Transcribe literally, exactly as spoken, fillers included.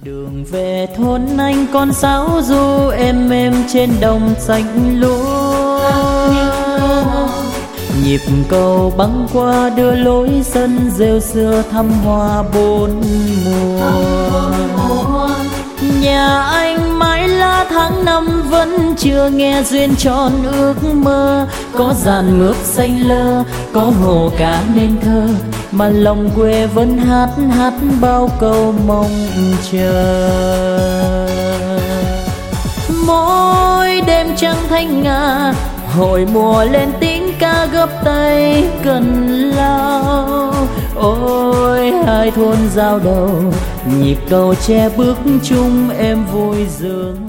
Đường về thôn anh con sáo du êm êm trên đồng xanh lúa, nhịp cầu băng qua đưa lối sân rêu xưa thăm hoa bốn mùa. Nhà anh mãi lá tháng năm vẫn chưa nghe duyên tròn ước mơ, có dàn mướp xanh lơ, có hồ cá nên thơ, mà lòng quê vẫn hát hát bao câu mong chờ. Mỗi đêm trăng thanh ngà, hồi mùa lên tiếng ca gấp tay cần lao. Ôi hai thôn giao đầu, nhịp cầu tre bước chung em vui dương.